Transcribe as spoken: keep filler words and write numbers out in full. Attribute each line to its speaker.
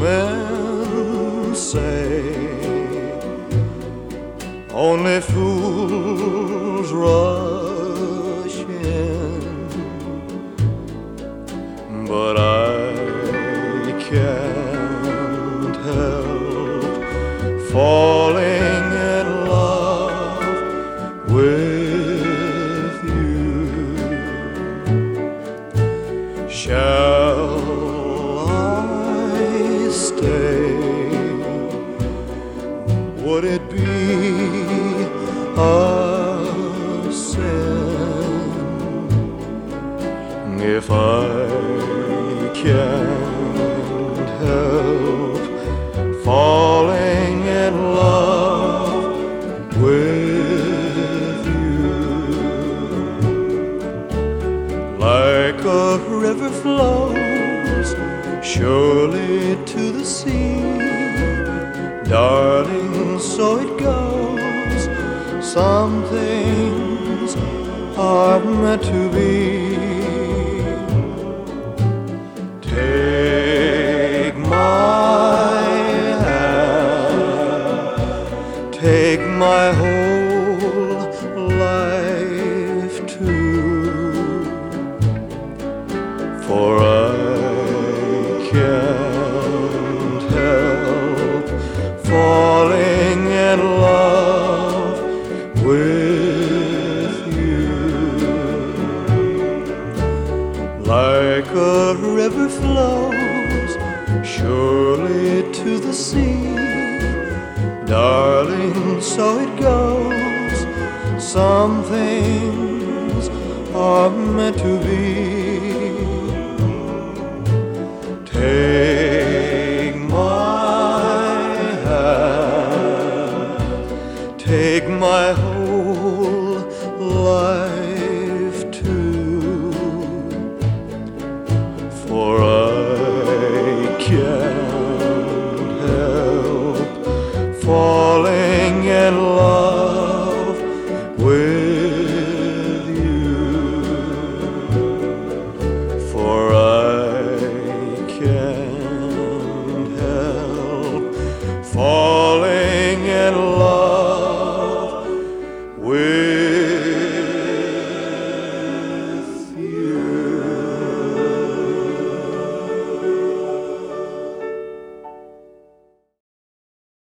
Speaker 1: men say only fools rush in, but I can't help falling in love with you. Shall I stay? Would it be a sin if I can't help falling in love with you? Like a river flows surely to the sea, darling, so it goes. Some things are meant to be. Take my hand, take my whole life too, for I can't help falling in love with you. Like a river flows surely to the sea, darling, so it goes. Some things are meant to be. Take my hand, take my whole life too, for I can't help falling